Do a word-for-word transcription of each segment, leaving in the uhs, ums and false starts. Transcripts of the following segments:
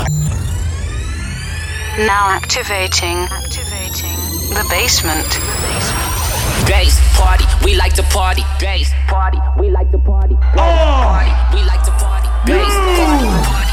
Now activating. Activating the basement. Bass party, we like to party. Bass party, we like to party. Oh. Party, we like to party. Bass party, party.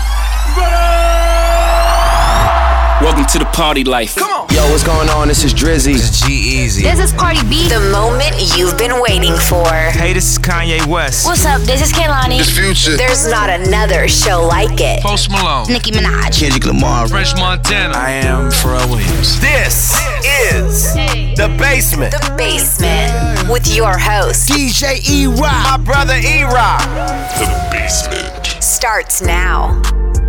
Welcome to the party life. Come on. Yo, what's going on? This is Drizzy. This is G-Eazy. This is Cardi B. The moment you've been waiting for. Hey, this is Kanye West. What's up? This is Kehlani. This Future. There's not another show like it. Post Malone. Nicki Minaj. Kendrick Lamar. French Montana. I am Pharrell Williams. This is The Basement. The Basement. With your host, D J E-Rock. My brother E-Rock. The Basement. Starts now.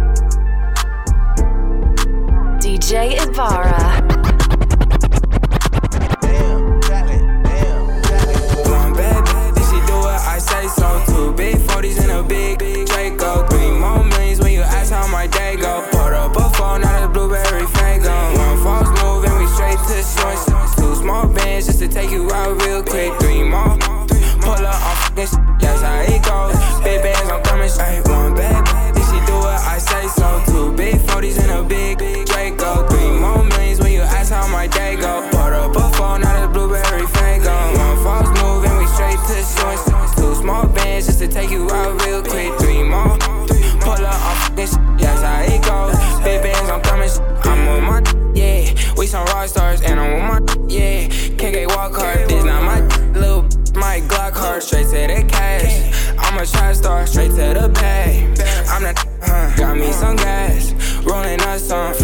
D J Ibarra. Damn, damn, damn. One bad bitch, if she do it, I say so. Two big forties and a big, big Draco. Three more millions when you ask how my day go. Put up a phone, now the blueberry fango. One false move and we straight to short. Two small bands just to take you out real quick. Three more, pull up on fucking shit, that's how it goes. Big bands, I'm coming straight. One bad bitch, if she do it, I say so. Two big forties and a big, big Draco. Three more millions when you ask how my day go. Put up a phone, now the blueberry fango. One false move and we straight to shorts. Two small bands just to take you out real quick. Three more, pull up on fucking shit, that's how it goes. Big bands, I'm coming, I'm on my, yeah. We some rock stars and I'm on my, yeah. Can't get walk hard, this not my little, my Glock hard. Straight to the cash, I'm a trap star, straight to the bag. I'm the, huh, got me some gas, rolling up some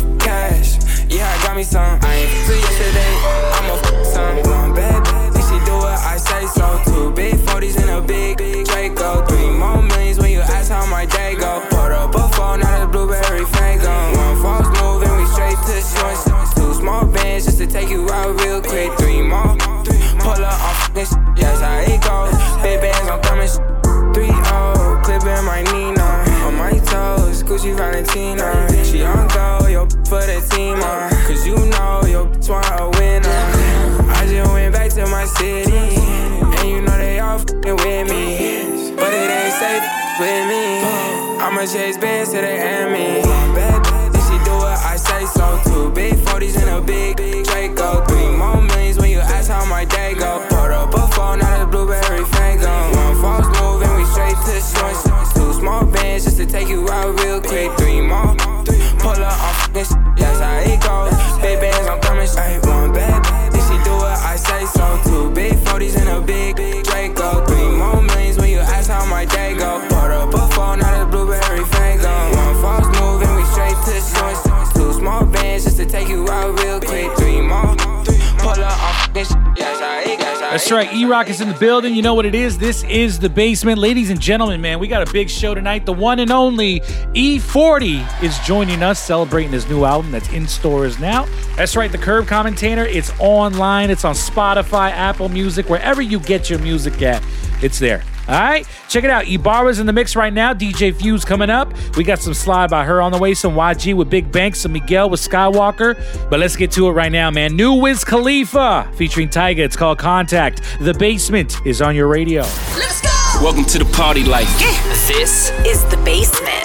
cash. Yeah, I got me some. I ain't f*** yesterday, I'ma f*** some. One bad bitch, if she do it, I say so. Two big forties and a big, big Draco. Three more millions when you ask how my day go. Put up a phone, now the blueberry fango. One false move and we straight to shorts. Two small bands just to take you out real quick. Three more, pull up on fucking shit, that's how it goes. Big bands, I'm coming sh- three oh, clipping my Nina. On my toes, Gucci Valentina. She on go, yo, for the team, uh. Cause you know, yo, bitch want a winner. I just went back to my city, and you know they all f***ing with me. But it ain't safe with me. I'ma chase bands to the enemy. Bad bitch, if she do it, I say so. Two big forties and a big, big Draco. Three more millions when you ask how my day go. Put up a phone, now the blueberry fango. One false move and we straight to shorts. Two small bands just to take you out real quick. Three more, pull up on fucking shit, that's how it goes. Big bands, I'm coming straight. One bad bitch, if she do it, I say so. Two big forties and a big, big Draco. Three more millions when you ask how my day go. Put up a phone, now the blueberry fango. One false move and we straight to shorts. Two small bands just to take you out real quick. Three more, pull up on fucking shit, that's how it goes. That's right, E-Rock is in the building. You know what it is. This is The Basement. Ladies and gentlemen, man, we got a big show tonight. The one and only E forty is joining us, celebrating his new album that's in stores now. That's right, The Curb Commentator. It's online. It's on Spotify, Apple Music, wherever you get your music at. It's there. All right, check it out. Ibarra's in the mix right now. D J Fuse coming up. We got some Slide by her on the way. Some Y G with Big Banks. Some Miguel with Skywalker. But let's get to it right now, man. New Wiz Khalifa featuring Tyga. It's called Contact. The Basement is on your radio. Let's go! Welcome to the party life. Yeah. This is The Basement.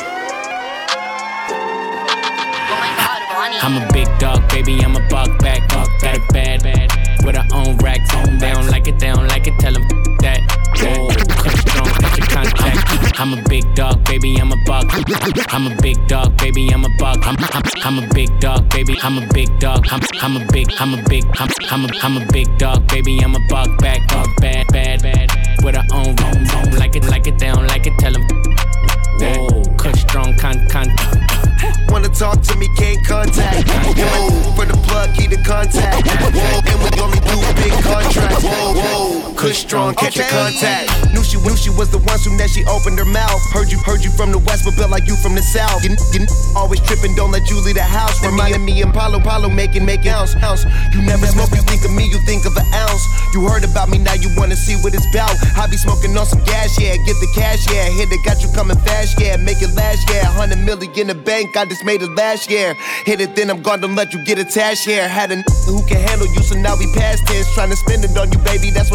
I'm a big dog, baby, I'm a buck back. Buck that bad, bad. With her own racks. They don't like it, they don't like it, tell them that. Whoa, cut strong, cut your contact. I'm a big dog, baby, I'm a buck. I'm a big dog, baby, I'm a buck. I'm, I'm, I'm a big dog, baby, I'm a big dog. I'm, I'm a big, I'm a big, I'm, I'm a, I'm a big dog, baby, I'm a buck back. Buck bad, bad, bad. With her own racks. They don't like it, like it, they don't like it, tell them. Whoa, cut strong, con, con. Wanna talk to me, can't contact. Whoa, for the plug, key to contact. Whoa, and we only do big contracts. Whoa, whoa, Kush strong, catch okay. a contact. Knew she, knew she was the one soon as she opened her mouth. Heard you, heard you from the west, but built like you from the south. You, you always tripping, don't let you leave the house. Reminding me of Palo, Palo, making, making ounce, ounce. You never smoke, you think of me, you think of an ounce. You heard about me, now you wanna see what it's about. I be smoking on some gas, yeah, get the cash, yeah. Hit it, got you coming fast, yeah. Make it last, yeah. Hundred million in the bank, I just made it last year. Hit it, then I'm gone, don't let you get attached here. Had a n- who can handle you, so now we past tense. Trying to spend it on you, baby, that's what all that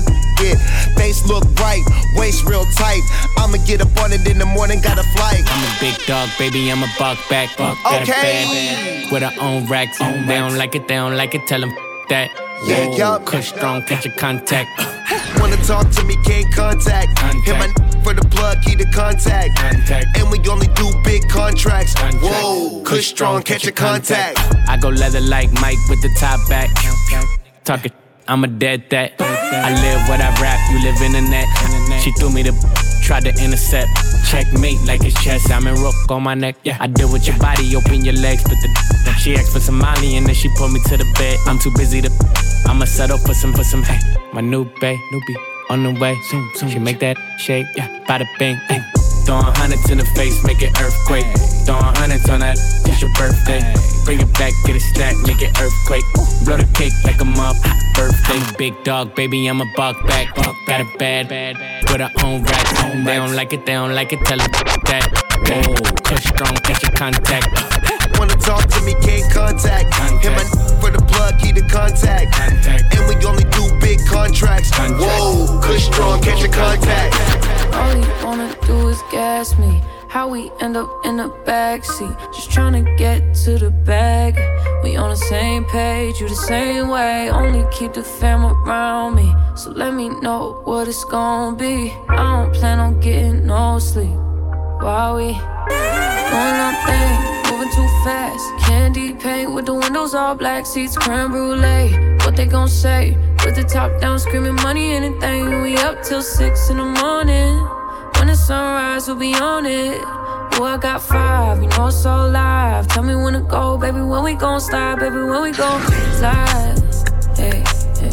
Yeah, face look right, waist real tight. I'ma get up on it in the morning, got a flight. I'm a big dog, baby, I'm a buck back. Buck got Okay. a bad, bad. With her own racks. They don't like it, they don't like it, tell them that. Yeah, Whoa, yup. Kush strong, catch your contact. Wanna talk to me, can't contact. Hit my n- for the plug, key to contact. Contact. And we only do big contracts. Contract. Whoa, Kush strong, catch your contact. I go leather like Mike with the top back. Talking, I'm a dead that. I live what I rap, you live in the net. She threw me the tried to intercept. Checkmate like it's chess, I'm in rook on my neck. Yeah, I deal with your body, open your legs, but the she asked for some Molly and then she pulled me to the bed. I'm too busy to I'ma settle for some, for some, hey. My new bae, newbie, on the way. Soon, soon. She make that shake, yeah, bada bing, hey. Throwing hundreds in the face, make it earthquake. Throwing hundreds on that, it's your birthday. Bring it back, get it stacked, make it earthquake. Blow the cake like a mob birthday. I'm a big dog, baby, I'm a buck back. Got a bad, bad, with her own racks. They don't like it, they don't like it, tell them that. Whoa, Kush strong, catch your contact. Wanna talk to me, can't contact. Hit my n- for the plug, key to contact. And we only do big contracts. Whoa, Kush strong, catch your contact. All he wanna do is gas me. How we end up in the backseat, just tryna get to the bag. We on the same page, you the same way. Only keep the fam around me, so let me know what it's gon' be. I don't plan on getting no sleep while we doing our thing, moving too fast. Candy paint with the windows all black, seats creme brulee. What they gon' say? With the top down, screaming money, anything. We up till six in the morning. When the sunrise, we'll be on it. Oh, I got five, you know it's all live. Tell me when to go, baby, when we gon' slide, baby, when we gon' slide. Hey, hey.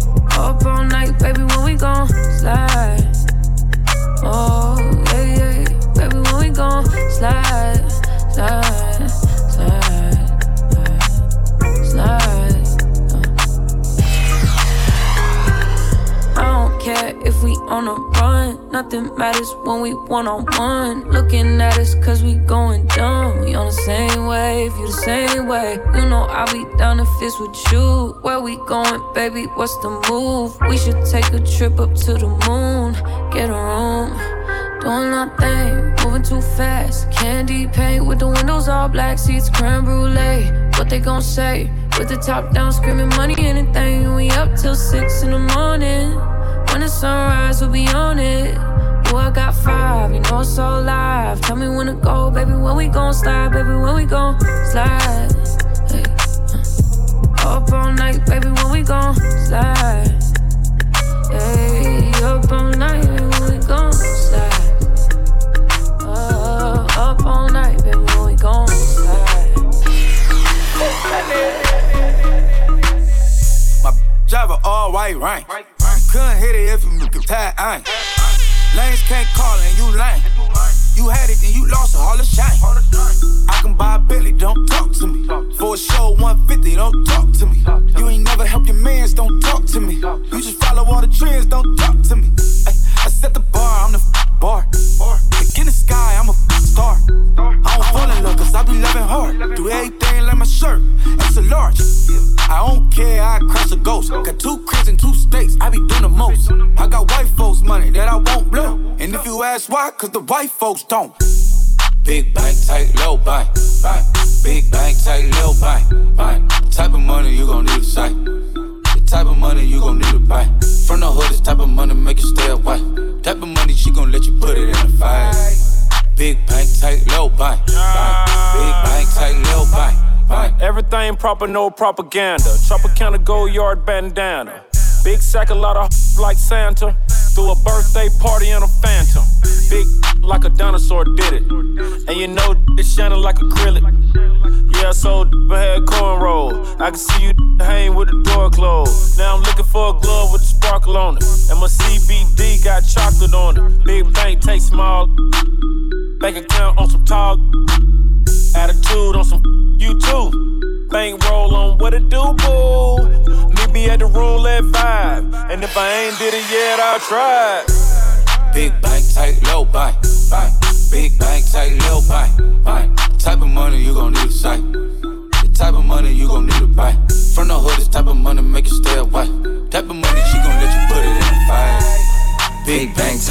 Up all night, baby, when we gon' slide. Oh, yeah, yeah, baby, when we gon' slide, slide, slide, slide, slide. I don't care if we on a run. Nothing matters when we one-on-one. Looking at us cause we going dumb. We on the same wave, you the same way. You know I'll be down if it's with you. Where we going, baby, what's the move? We should take a trip up to the moon. Get a room, doing our thing, moving too fast. Candy paint with the windows all black, seats creme brulee. What they gon' say? With the top down, screaming money, anything. We up till six in the morning. When the sunrise, we'll be on it. Oh, I got five, you know it's all live. Tell me when to go, baby, when we gon' slide, baby, when we gon' slide. Hey, uh. Up all night, baby, when we gon' slide. Hey, up all night, baby, when we gon' slide. Uh, up all night, baby, when we gon' slide. My driver all white rank. Couldn't hit it if you could tie iron. Lanes can't call and you lame. You had it and you lost it, all the shame. I can buy a Billy, don't talk to me. For a show one fifty, don't talk to me. You ain't never helped your mans, don't talk to me. You just follow all the trends, don't talk to me. Ay, I set the bar, I'm the f- bar. Like in the sky, I'm a f- star. I don't fall in love cause I be loving hard. Do everything like my shirt, it's a large. I don't care, I crush a ghost. Got two cribs and two states, I be doing the most. I got white folks money that I won't blow. And if you ask why, cause the white folks don't. Big bank, tight, low bank, bank. Big bank, tight, low bank, bank. The type of money you gon' need to sight. The type of money you gon' need to buy. From the hood, this type of money make you stay away. Type of money she gon' let you put it in a fight. Big bank, tight, low bank, bank. Big bank, tight, low bank. Everything proper, no propaganda. Tropicana gold yard bandana. Big sack, a lot of like Santa. Threw a birthday party in a phantom. Big like a dinosaur did it. And you know it's shining like acrylic. Yeah, so I had cornrows. I can see you hang with the door closed. Now I'm looking for a glove with a sparkle on it. And my C B D got chocolate on it. Big bank, take small. Bank account on some tall. Attitude on some you too. Bankroll on what it do, boo. Meet me at the roulette vibe. And if I ain't did it yet, I'll try. Big bank, tight, low bank, bank. Big bank, tight, low bank, bank. The type of money you gon' need to sight. The type of money you gon' need to buy. From the hood, this type of money make you stay away. Type of money she gon' let you put it in a fight.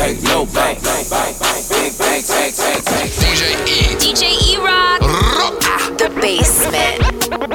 take no bank. Big bank, take, take, take. D J E. D J E-Rock. The Basement.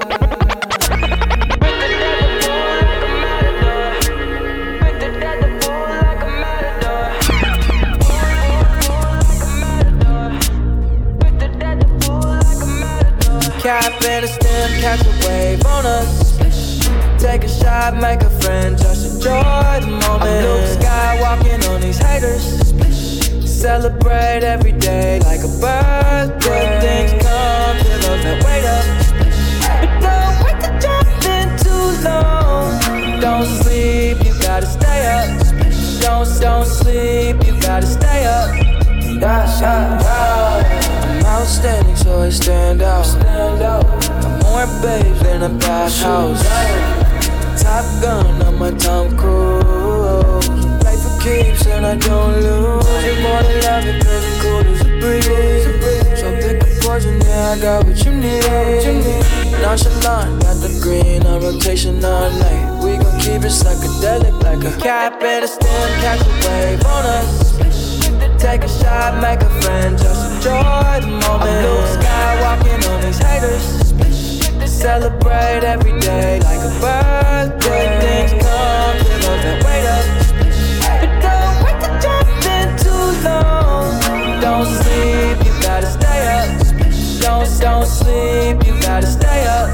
Cap and a stem, catch a wave on us. Take a shot, make a friend, just enjoy the moment. I'm Luke Skywalking on these haters. Celebrate every day like a birthday. Things come to those that wait up. But don't wait to jump in too long. Don't sleep, you gotta stay up. Don't, don't sleep, you gotta stay up. Yeah, yeah, yeah. I'm outstanding, so I stand out. I'm more babes than a bathhouse. Top Gun on my Tom Cruise. Play for keeps and I don't lose. You're more than love it, cause I'm cool as a breeze. So pick a poison, yeah, I got what you need. Nonchalant, got the green on rotation all night. We gon' keep it psychedelic like a cap and a stem, catch a wave on us. Take a shot, make a friend, just enjoy the moment. I'm Luke Skywalking on these haters. Celebrate every day like a birthday. Things come to those that wait up. But don't wait to jump in too long. Don't sleep, you gotta stay up. Don't, don't sleep, you gotta stay up.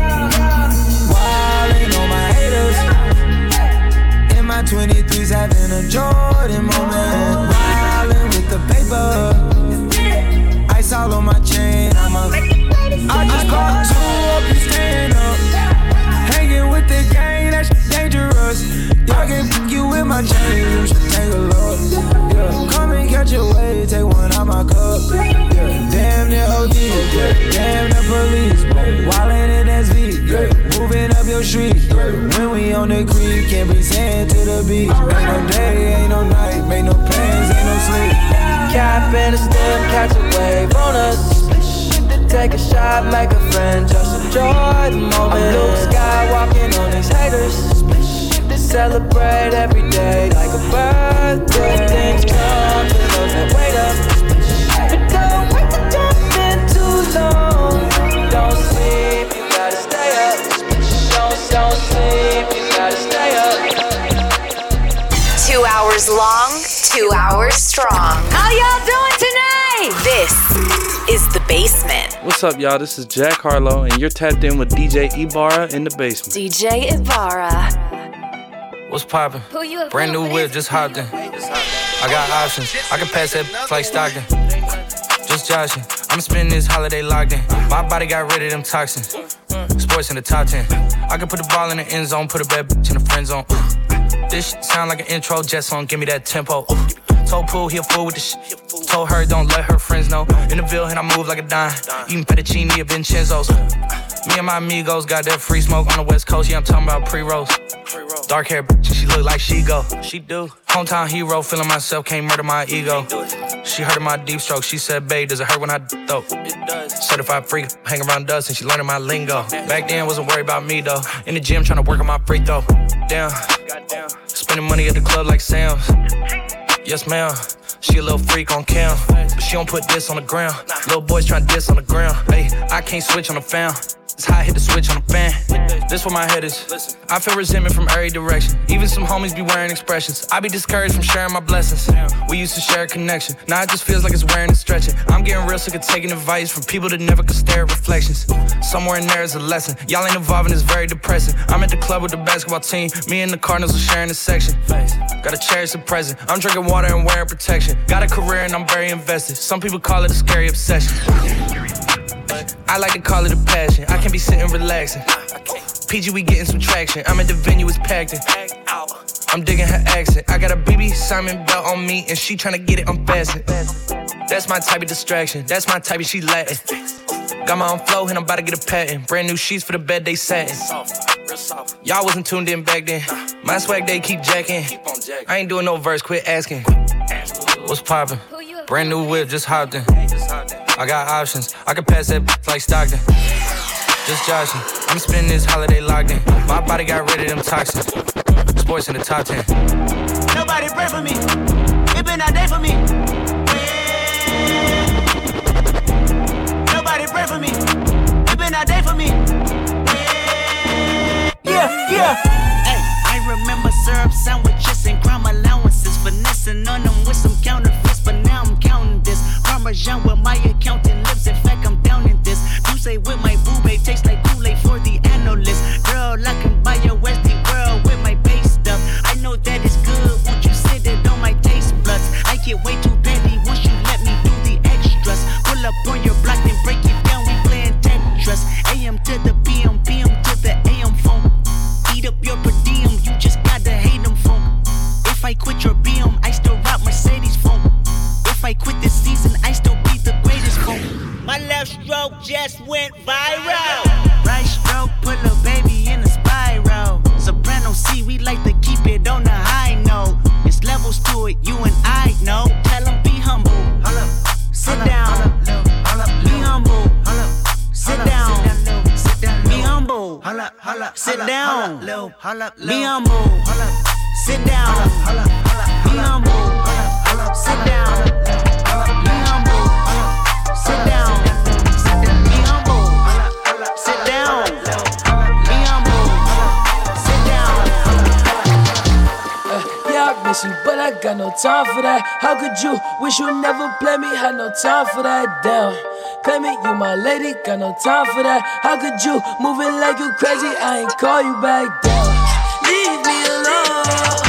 Wildin' on my haters. In my twenty-threes having a Jordan moment. Wildin' with the paper. Ice all on my chain, I'm a I just caught two up and stand up. Hanging with the gang, that's dangerous. Y'all can fuck you with my chain, you should take a look. Yeah, come and catch a wave, take one out my cup. Yeah, damn the O D, yeah, damn the police. Wildin' in S V, yeah, moving up your street. Yeah, when we on the creek, can't be sand to the beach. Ain't no day, ain't no night, make no plans, ain't no sleep. Cap and a stem, catch a wave on us. Take a shot, make a friend, just enjoy the moment. I'm Luke Skywalking on these haters. Celebrate every day like a birthday. Things come to those that wait up. But don't wait to jump in too long. Don't sleep, you gotta stay up. Don't, don't sleep, you gotta stay up. Two hours long, two hours strong. How y'all doing tonight? This is The Basement. What's up, y'all? This is Jack Harlow, and you're tapped in with D J Ibarra in The Basement. D J Ibarra. What's poppin'? Brand new whip, just hopped in. I got options, I can pass that like Stockton. Just joshing, I'm spending this holiday locked in. My body got rid of them toxins. Sports in the top ten. I can put the ball in the end zone, put a bad bitch in the friend zone. This shit sound like an intro jet song, give me that tempo. Told Pooh he a fool with the shit. Told her don't let her friends know. In the Ville and I move like a dime. Eating fettuccine at Vincenzo's. Me and my amigos got that free smoke on the West Coast. Yeah, I'm talking about pre-rolls. Dark hair bitch, she look like she go. She do. Hometown hero, feeling myself, can't murder my ego. She heard of my deep stroke. She said, babe, does it hurt when I throw? It does. Certified freak, hang around dust and she learning my lingo. Back then, wasn't worried about me though. In the gym, trying to work on my free throw. Damn. Spending money at the club like Sam's. Yes, ma'am. She a little freak on cam, but she don't put this on the ground. Little boys tryna diss on the ground. Hey, I can't switch on the fan. It's how I hit the switch on the fan. This where my head is. I feel resentment from every direction. Even some homies be wearing expressions. I be discouraged from sharing my blessings. We used to share a connection. Now it just feels like it's wearing and stretching. I'm getting real sick of taking advice from people that never could stare at reflections. Somewhere in there is a lesson. Y'all ain't evolving, it's very depressing. I'm at the club with the basketball team. Me and the Cardinals are sharing a section. Gotta cherish the present. I'm drinking water and wearing protection. Got a career and I'm very invested. Some people call it a scary obsession. I like to call it a passion. I can be sitting relaxing. P G, we getting some traction. I'm at the venue, it's packed in. I'm digging her accent. I got a B B Simon belt on me, and she tryna get it unfastened. That's my type of distraction. That's my type of she Latin. Got my own flow, and I'm about to get a patent. Brand new sheets for the bed, they satin. Y'all wasn't tuned in back then. My swag, they keep jacking. I ain't doing no verse, quit asking. What's poppin'? Brand new whip, just hopped in. I got options, I can pass that like Stockton. Just joshing, I'm spending this holiday locked in. My body got rid of them toxins. Sports in the top ten. Nobody pray for me. It been a day for me. Nobody pray for me. It been a day for me. Yeah, yeah. Hey, I remember syrup sandwiches and crime allowances, finessing on them with some counterfeits, but now I'm counting this. Parmesan with my accountant lips. In fact, I'm down in this. You say with my boo babe tastes like Kool-Aid for the analyst. Girl, I can buy your Westie world with my base stuff. I know that it's good. Won't you sit it on my taste buds? I get way too petty once you let me do the extras. Pull up on your block and break it down. We playing Tetris. A M to the P M, P M to the A M phone. Eat up your per diem. You just gotta hate them phone. If I quit your B M, I still rock Mercedes phone. If I quit this season, I still be the greatest phone. My left stroke just went viral. Right stroke put a baby in a spiral. Soprano C, we like to keep it on the high note. It's levels to it, you and I know. Tell them be humble. Sit down. Be humble. Sit down. Be humble. Sit down. Be humble. Sit down. Be humble. Sit down. Be humble. Sit down. Be humble. Sit down. Be humble. Sit down. Uh, yeah, I miss you, but I got no time for that. How could you wish you never play me? Had no time for that. Damn. Play me, you my lady, got no time for that. How could you moving like you crazy? I ain't call you back down. Leave me alone.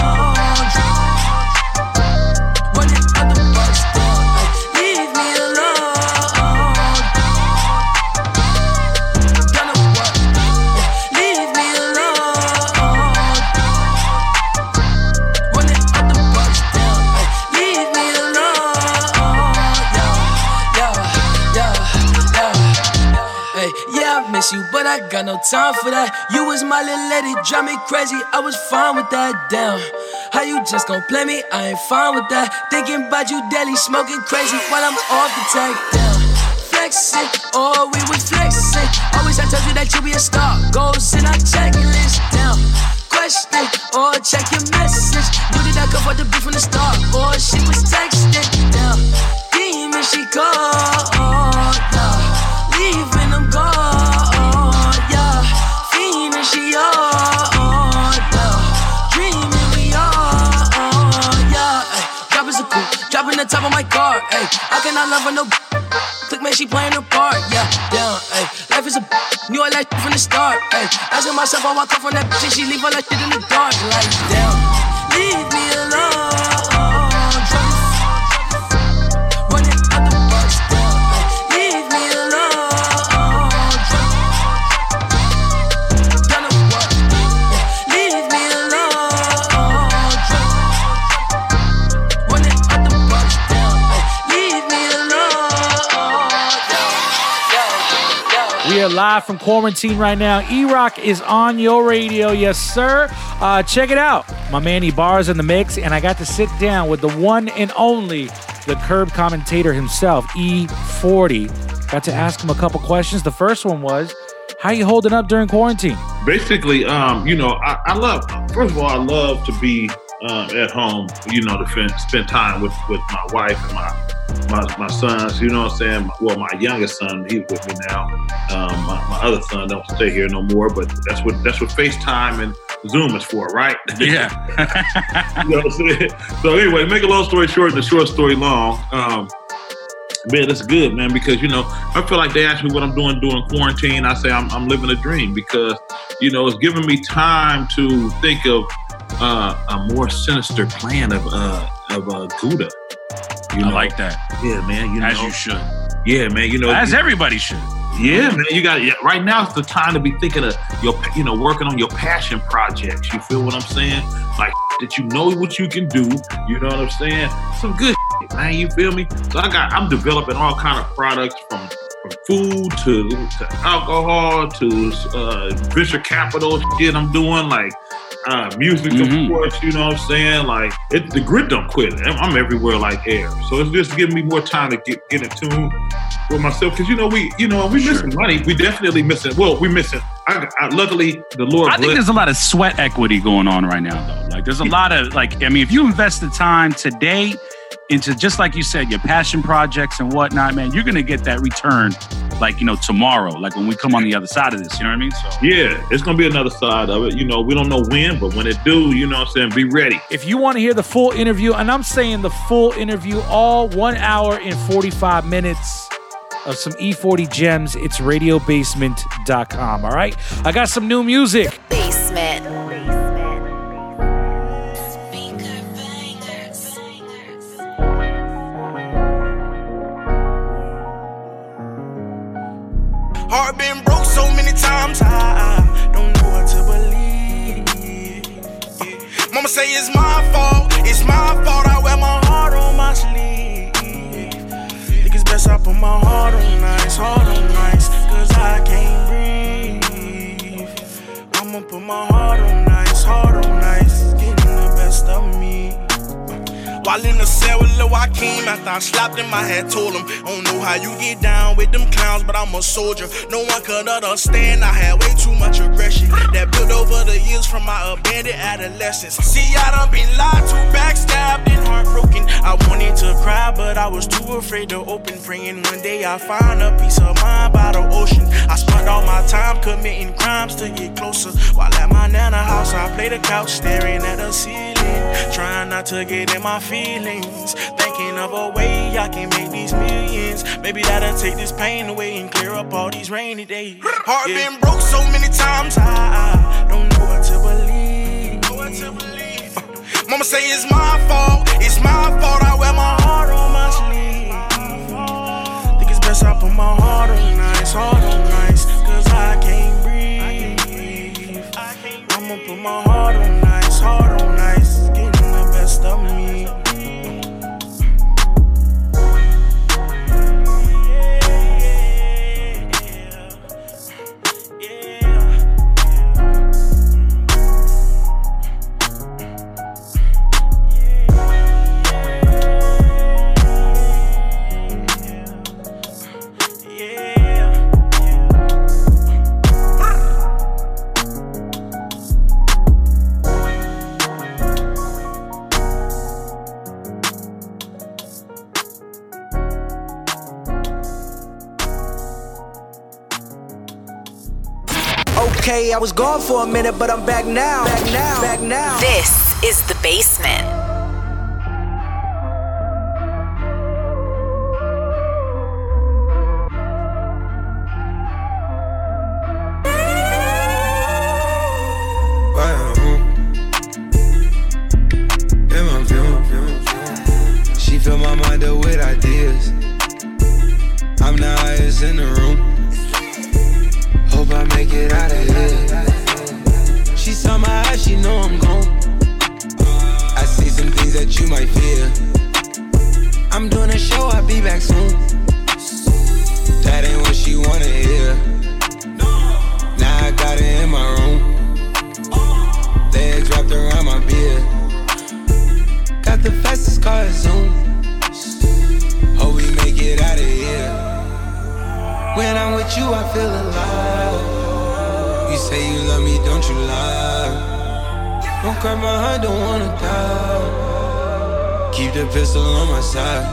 Running out the bus down. Leave me alone. Gonna work. Leave me alone. Running out the bus down. Leave me alone. Yeah, yeah, yeah, yeah. Hey, yeah, I miss you, but I got no time for that. You was my little lady, drive me crazy. I was fine with that. Damn, how you just gon' play me? I ain't fine with that. Thinking about you daily, smoking crazy while I'm off the tag. Damn, flexing, oh we was flexing. Always I told you that you be a star. Goals in our checklist. Down, question or check your message. Knew that I could afford to be from the start. Or she was texting. Down, demon she called. Yeah, leaving them gone. Yeah, fiending she all. Yeah, dreaming we all. Yeah, ay, dropping the coupe, dropping the top of my car. Ay, I cannot love her no. Click man, she playing her part. Yeah, down. Ay, life is a. Knew I like from the start. Ay, asking myself how I come from that bitch and she leave all that shit in the dark. Like damn, leave me alone. Running out the bus down. Ay, leave me alone. Gonna work. Leave me alone. Running out the bus down. Ay, leave me alone. We are live from quarantine right now. E-Rock is on your radio, yes sir. Uh, check it out. My man Ibarra's in the mix, and I got to sit down with the one and only, the curb commentator himself, E forty. Got to ask him a couple questions. The first one was, how you holding up during quarantine? Basically, um, you know, I, I love, first of all, I love to be um, at home, you know, to fin- spend time with, with my wife and my My, my sons, you know what I'm saying? Well, my youngest son, he's with me now. Um, my, my other son don't stay here no more, but that's what that's what FaceTime and Zoom is for, right? Yeah. You know what I'm saying? So anyway, make a long story short and a short story long. Um, man, that's good, man, because, you know, I feel like they ask me what I'm doing during quarantine. I say I'm, I'm living a dream because, you know, it's giving me time to think of uh, a more sinister plan of, uh, of uh, Gouda. You know? I like that. Yeah, man. You know, as you should. Yeah, man. You know, as you, everybody should. Yeah, man. You got yeah, right now. It's the time to be thinking of your, you know, working on your passion projects. You feel what I'm saying? Like that, you know what you can do. You know what I'm saying? Some good shit, man. You feel me? So I got. I'm developing all kind of products from from food to to alcohol to uh, venture capital shit. I'm doing like. Uh, music, mm-hmm. of course, you know what I'm saying? Like, it, the grit don't quit. I'm, I'm everywhere like air. So it's just giving me more time to get, get in tune with myself. Because, you know, we, you know, we sure. missing money. We definitely missing, well, we missing, I, I, luckily, the Lord I think bless. There's a lot of sweat equity going on right now, though. Like, there's a lot of, like, I mean, if you invest the time today, into, just like you said, your passion projects and whatnot, man, you're going to get that return, like, you know, tomorrow, like when we come on the other side of this, you know what I mean? So yeah, it's going to be another side of it. You know, we don't know when, but when it do, you know what I'm saying, be ready. If you want to hear the full interview, and I'm saying the full interview, all one hour and forty-five minutes of some E forty gems, it's radio basement dot com, all right? I got some new music. Basement. Heart been broke so many times, I, I don't know what to believe. Yeah. Mama say it's my fault, it's my fault. I wear my heart on my sleeve. Think it's best I put my heart on ice, heart on ice, cause I can't breathe. I'ma put my heart on ice, heart on ice, getting the best of me. While in the cell with Lil Joaquin, after I slapped him, I had told him, I don't know how you get down with them clowns, but I'm a soldier. No one could understand, I had way too much aggression that built over the years from my abandoned adolescence. See, I done been lied to, backstabbed, and heartbroken. I wanted to cry, but I was too afraid to open. Praying one day I find a peace of mind by the ocean. I spent all my time committing crimes to get closer. While at my nana house, I play the couch, staring at the ceiling, trying not to get in my feelings, thinking of a way I can make these millions. Maybe that'll take this pain away and clear up all these rainy days. Heart yeah. been broke so many times, I, I don't know what to believe. Know what to believe. Uh, Mama say it's my fault, it's my fault. I wear my heart on my sleeve. Think it's best I put my heart on ice, heart on ice, cause I can't breathe. I'ma put my heart on ice, heart on ice, getting the best of me. Okay, I was gone for a minute, but I'm back now. Back now. Back now. This is The Basement. She fill my mind up with ideas. I'm the highest in the room. Hope I make it out of here. She saw my eyes, she know I'm gone. I see some things that you might fear. I'm doing a show, I'll be back soon. That ain't what she wanna hear. Now I got it in my room. Legs wrapped around my beard. Got the fastest car, Zoom. Hope we make it out of here. When I'm with you, I feel alive. You say you love me, don't you lie. Don't cry my heart, don't wanna die. Keep the pistol on my side.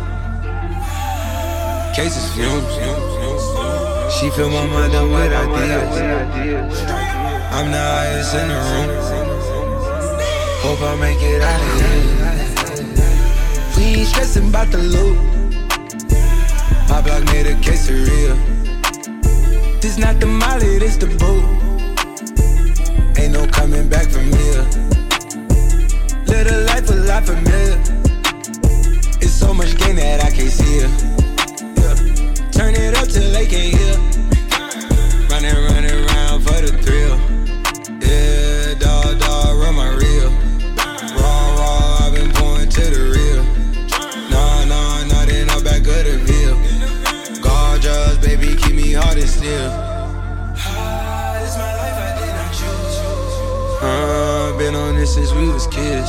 Cases fumes. She fill my mind up with ideas. I'm the highest in the room. Hope I make it out of here. We ain't stressing about the loot. My block made a quesadilla. This not the molly, this the boot. Ain't no coming back from here. Live a life a lot familiar. It's so much gain that I can't see it. Yeah. Turn it up till they can't hear. Running, running around for the thrill. Yeah, dog, dog, run my reel. Raw, raw, I've been pouring to the real. Nah, nah, nah, then I'm back of the veil. Gorgeous, baby, keep me hard and still. Ah, this my life, I did not choose. Uh, been on this since we was kids.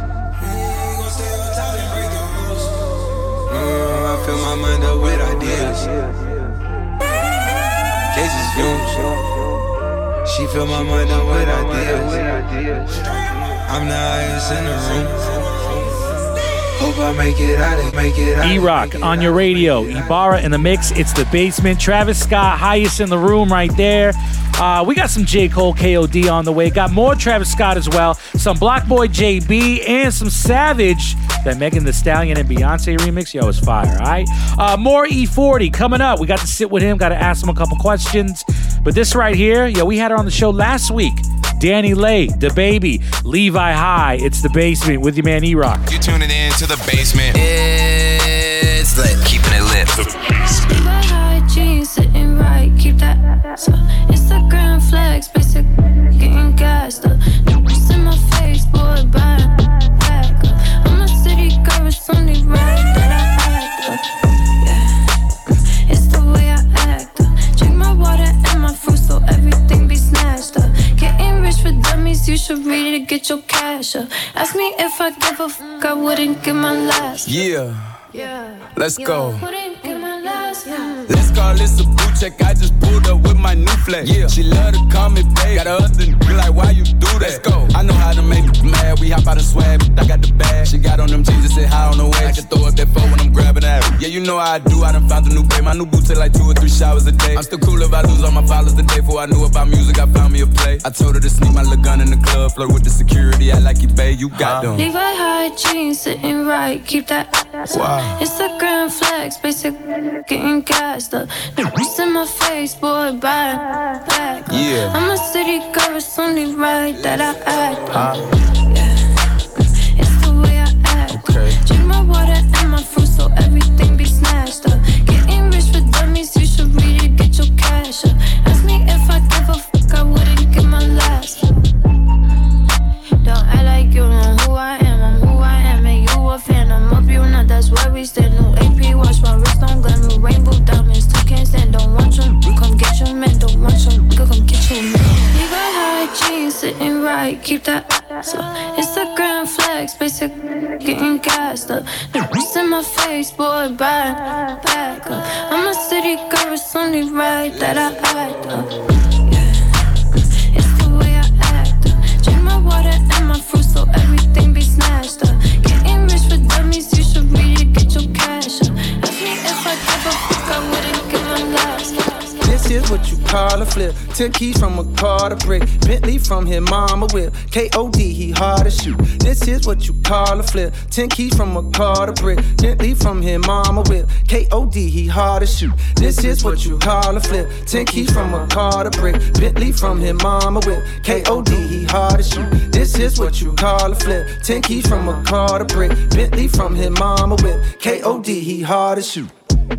Uh, I fill my mind up with ideas. Cases fumes. She fill my mind up with ideas. I'm the highest in the room. Hope I make it out of make it out. E-Rock on your radio. Ibarra in the mix. It's the basement. Travis Scott, highest in the room right there. Uh, we got some J. Cole, K O D on the way. Got more Travis Scott as well. Some Block Boy J B and some Savage. That Megan Thee Stallion and Beyonce remix. Yo, it's fire, all right? Uh, more E forty coming up. We got to sit with him. Got to ask him a couple questions. But this right here, yo, we had her on the show last week. Danny Lay, DaBaby, Levi High. It's the basement with your man E-Rock. You're tuning in to the basement. It's lit. Keeping it lit. The basement. Levi High jeans sitting right, keep that ass up. Instagram flex, basic getting gassed up. It's in my face, boy, buying back up. I'm a city girl, it's only right that I act up. Yeah, it's the way I act up. Drink my water and my fruit so everything be snatched up. Getting rich for dummies, you should read it to get your cash up. Ask me if I give a fuck, I wouldn't give my last. Yeah. Yeah. Let's go. Wouldn't give my last. Yeah. Let's call this a boot check. I just pulled up with my new flex. Yeah. She love to call me babe. Got her husband be like, why you do that? Let's go. I know how to make me mad. We hop out and swag. I got the bag. She got on them jeans and said hi on the way. I can throw up that phone when I'm grabbing that. Yeah, you know how I do. I done found a new babe. My new boots take like two or three showers a day. I'm still cool if I lose all my followers the day before I knew about music. I found me a play. I told her to sneak my little gun in the club. Flirt with the security. I like you, babe. You got them. Levi High jeans sitting right. Keep that ass up. Wow. Instagram flex, basic getting gassed up. It's in my face, boy, buying back up. Yeah. I'm a city girl, it's only right that I act up. Huh? Yeah. It's the way I act okay. up. Drink my water and my fruit so everything be snatched up. Getting rich for dummies, you should read it, get your cash up. Ask me if I give a fuck, I wouldn't give my last. Don't act like you know who I am, I'm who I am, and you a fan. I'm up, you not, that's where we stand. New A P watch, my wrist on gun, new rainbow diamonds. Two can't stand, don't want you, you come get your man. Don't want you, go come get your man. Levi High jeans sitting right, keep that ass up. Instagram flex, basic getting gassed up. It's in my face, boy, buying back up. I'm a city girl, it's only right that I act up. Yeah, it's the way I act up. Drink my water and my fruit so everything be snatched up. Getting rich for dummies, you should read it, get your cash up. Ask me if I give a fuck, I wouldn't give my last. This is what you call a flip. Ten keys from a car to brick. Bentley from his mama whip. K O D, he hard to shoot. This is what you call a flip. Ten keys from a car to brick. Bentley from his mama whip. K O D, he hard to shoot. This is what you call a flip. Ten keys from a car to brick. Bentley from his mama whip. K O D, he hard to shoot. This is what you call a flip. Ten keys from a car to brick. Bentley from his mama whip. K O D, he hard to shoot.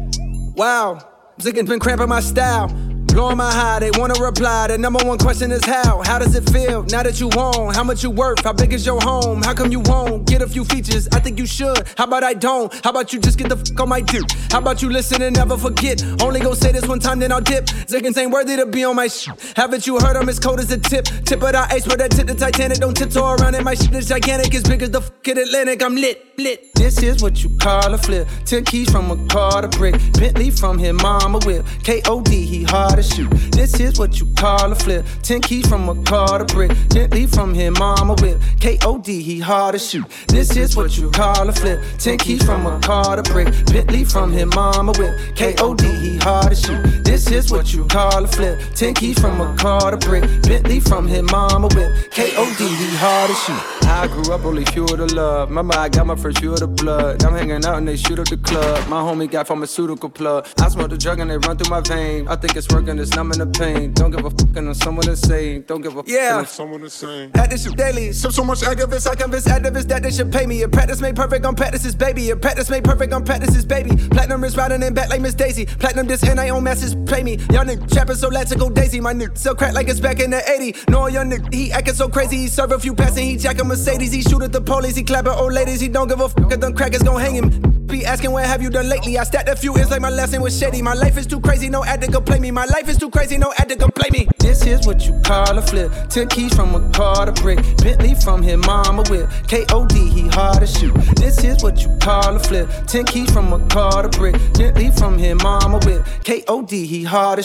Wow. Ziggins been cramping my style, blowing my high, they wanna reply. The number one question is how, how does it feel now that you own? How much you worth, how big is your home? How come you won't get a few features? I think you should, how about I don't? How about you just get the fuck on my dick? How about you listen and never forget? Only go say this one time then I'll dip. Ziggins ain't worthy to be on my shit. Haven't you heard I'm as cold as a tip? Tip of the ice, but that tip the Titanic. Don't tiptoe around it, my shit is gigantic. As big as the fucking Atlantic, I'm lit, lit. This is what you call a flip. Ten keys from a car to brick. Bentley from his mama whip. K O D, he hard to shoot. This is what you call a flip. Ten keys from a car to brick. Bentley from his mama whip. K O D, he hard to shoot. This is what you call a flip. Ten keys from a car to brick. Bentley from his mama whip. K O D, he hard to shoot. This is what you call a flip. Ten keys from a car to brick. Bentley from his mama whip. K O D, he hard to shoot. I grew up only fuel to love. Remember I got my first fuel to blood. I'm hanging out and they shoot up the club. My homie got pharmaceutical plug. I smoke the drug and they run through my vein. I think it's working, it's numbing the pain. Don't give a fuck on someone to say. Don't give a fuck yeah. on someone to say. At this shit daily. So so much activists, I convince activists that they should pay me. A practice made perfect on practice's baby. A practice made perfect on practice's baby. Platinum is riding in back like Miss Daisy. Platinum this and I own masses play me. Y'all niggas trapping so let's go daisy. My nigga sell crack like it's back in the eighties. No young nigga, he acting so crazy. He serve a few passing, he jack a Mercedes. He shoot at the police, he clap at old ladies. He don't give a fuck if them crackers gon' hang him. Be asking what have you done lately. I stacked a few ends like my lesson was shady. My life is too crazy, no ad to go play me. My life is too crazy, no ad to go play me. This is what you call a flip. Ten keys from a car to brick. Bentley from his mama whip. K O D, he hard to shoot. This is what you call a flip. Ten keys from a car to brick. Bentley from his mama whip. K O D, he hard to shoot.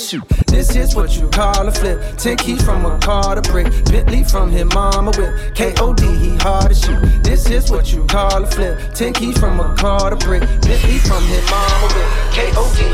This is what you call a flip. Ten keys from a car to brick. Bentley from his mama whip. K O D, he hard as shoot. This is what you call a flip. Ten keys from a car to brick. Bentley from his mama whip. K O D.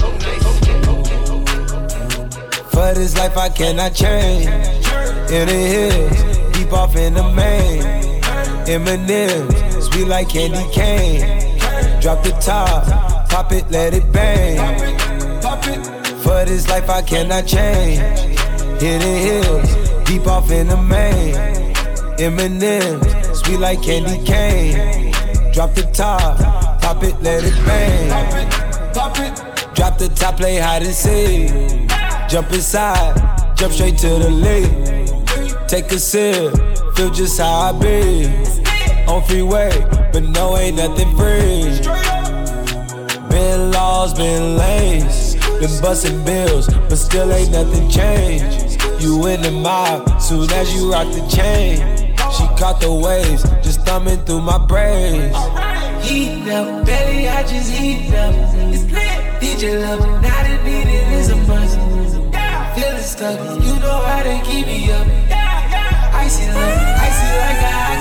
For this life I cannot change. In the hills, deep off in the main. M and M's, sweet like candy cane. Drop the top, pop it, let it bang. For this life I cannot change. Hidden hills, deep off in the main. M and M's, sweet like candy cane. Drop the top, pop it, let it bang. Drop the top, play hide and seek. Jump inside, jump straight to the lake. Take a sip, feel just how I be. On freeway, but no, ain't nothing free. Been lost, been lanes. Been busting bills, but still ain't nothing changed. You in the mob, soon as you rock the chain. She caught the waves, just thumbing through my braids. Heat up, baby, I just heat up. It's lit. Did you love it? Now that need it is a must. Feeling stuck, you know how they keep me up. Icy love, icy like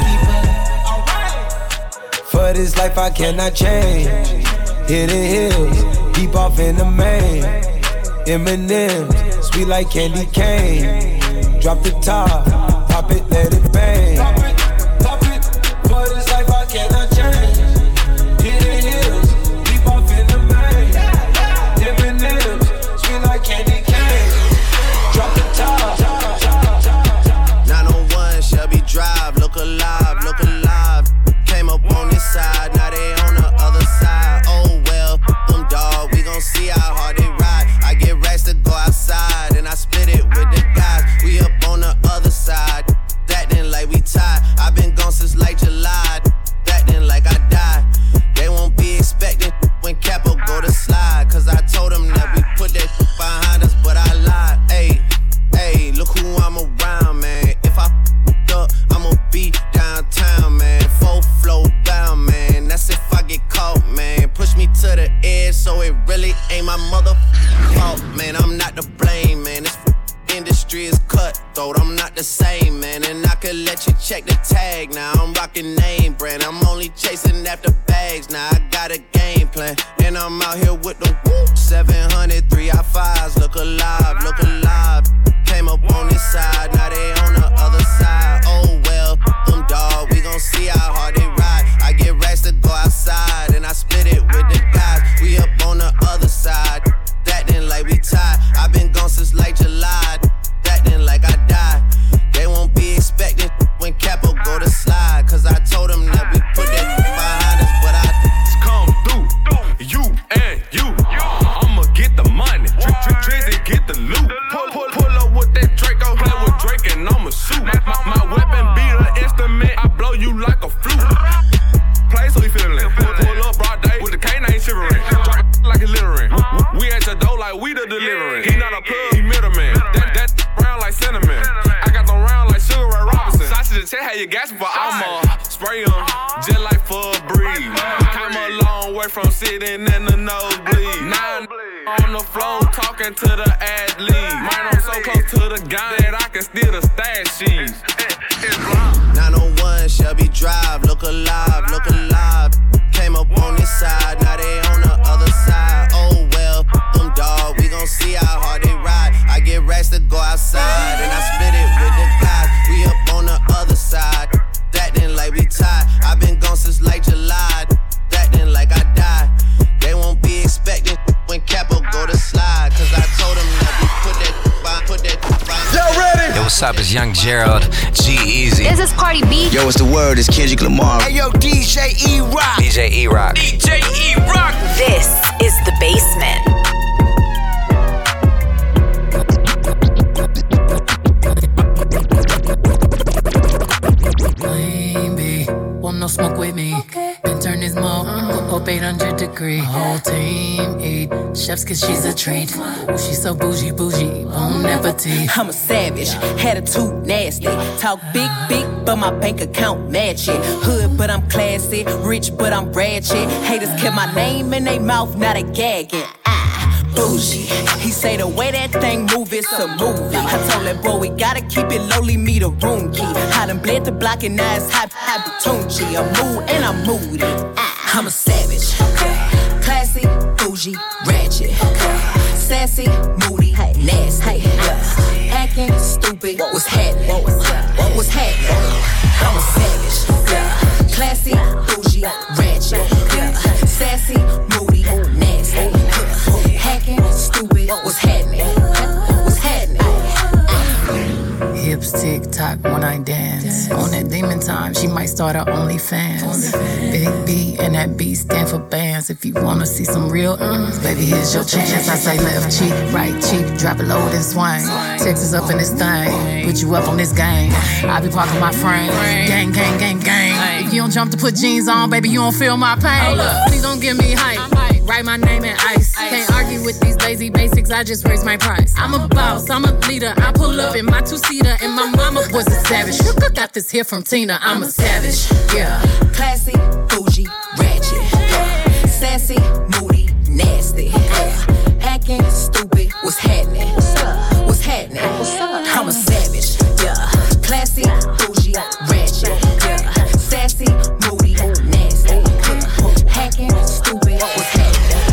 I keep up. For this life I cannot change. Hidden hills, deep off in the main. M and M's, sweet like candy cane. Drop the top, pop it, let it bang. Pop it, for this life I cannot change. Hidden hills, deep off in the main. M and M's, sweet like candy cane. Drop the top. nine oh one Shelby Drive, look alive, look alive. Came up on this side, now they on the other side. Oh well, them dog, we gon' see how hard they ride. I get racks to go outside, and I split it with the guys. We up on the other side, that then like we tied. I been gone since like July, that then like I died. They won't be expecting when Capo go to slide, cause I told them that we put that behind us, but I lied. Ayy, ayy, look who I'm around, man. If I f***ed up, I'ma be downtown, man. Full flow down, man. That's if I get caught, man. Push me to the edge, so it really ain't my mother fault, man. I'm not to blame, man. This industry is cutthroat. I'm not the same, man. And I could let you check the tag now. I'm rocking name brand. I'm only chasing after bags now. I got a game plan, and I'm out here with the whoop. seven hundred, three I fives. Look alive, look alive. Came up on this side, now they on the other side. Oh well, them dog, we gon' see how hard they ride. I get racks to go outside, and I split it with the guys. We up on the other side, that then like we tied. I been gone since like July, that then like I died. They won't be expecting when Capo go to slide, cause I told them that we put that behind us, but I come through, you and you. I'ma get the money, Drizzy get the loot. Pull, pull, pull up with that Draco, play with Drake and I'ma shoot. My, my weapon be the instrument, I blow you like a flute. Play so he feelin', pull, pull up broad day with the K nine shivering. Drop like it's littering. We at your door like we the delivering. He not a plug, he middleman. That that round like cinnamon. I got them round like Sugar Ray Robinson. Sausage and check how you gas, but I'ma spray 'em just like for a breeze. Came a long way from sitting in the nosebleed. Nine on the floor talking to the athlete. Man, I'm so close to the gun that I can steal the stash sheets. nine oh one Shelby Drive, look alive, look alive. Came up on this side, now they on the other side. Oh well, them dog, we gon' see how hard they ride. I get racks to go outside, and I split it with the guys. We up on the other side, that then like we tied. I been gone since like July, that then like I died. They won't be expecting when Capo go to slide, cause I told them that we put that by, put that by. Y'all ready? Yo, what's up? It's Young Gerald, G-Eazy. This is Cardi B. Yo, what's the word? It's Kendrick Lamar. Hey, yo, D J E-Rock. D J E-Rock. D J E-Rock. This is The Basement. Queen bee, want no smoke with me. Okay. Then turn this smoke up eight hundred degree. Whole team eat chefs cause she's a treat. Ooh, she's so bougie, bougie, bon appetit. I'm a savage, attitude nasty. Talk big, big, but my bank account match it. Hood, but I'm classy. Rich, but I'm ratchet. Haters kept my name in their mouth, now they gagging. Ah. bougie. He say the way that thing move, it's a movie. I told that boy we gotta keep it lowly, me the room key. I done bled the block and now it's hot, hot Tunchi. I'm mood and I'm moody. I'm a savage. Classy, bougie, ratchet. Sassy, moody, nasty. Acting stupid, what's happening? What's happening? I'm a savage. Classy, bougie, ratchet. Sassy, moody, nasty. Hacking, stupid, what's happening? What's happening? Hips tick tock when I dance. On that demon time, she might start her OnlyFans. Big B and that B stand for bands. If you wanna see some real earns, baby, here's your chance. I say left cheek, right cheek, drop it low and swing. Texas up in this thing, put you up on this game. I be parking my frame, gang, gang, gang, gang. If you don't jump to put jeans on, baby, you don't feel my pain. Please don't give me hype. Write my name in ice. Can't argue with these lazy basics, I just raise my price. I'm a boss, I'm a leader. I pull up in my two-seater, and my mama was a savage. Got this here from Tina, I'm a savage. Yeah. Classy, bougie, ratchet. Yeah. Sassy, moody, nasty. Yeah. Hacking, stupid, what's happening? What's happening? I'm a savage. Yeah. Classy, bougie, ratchet. Yeah. Sassy, moody, nasty. Yeah. Hacking, stupid, what's happening?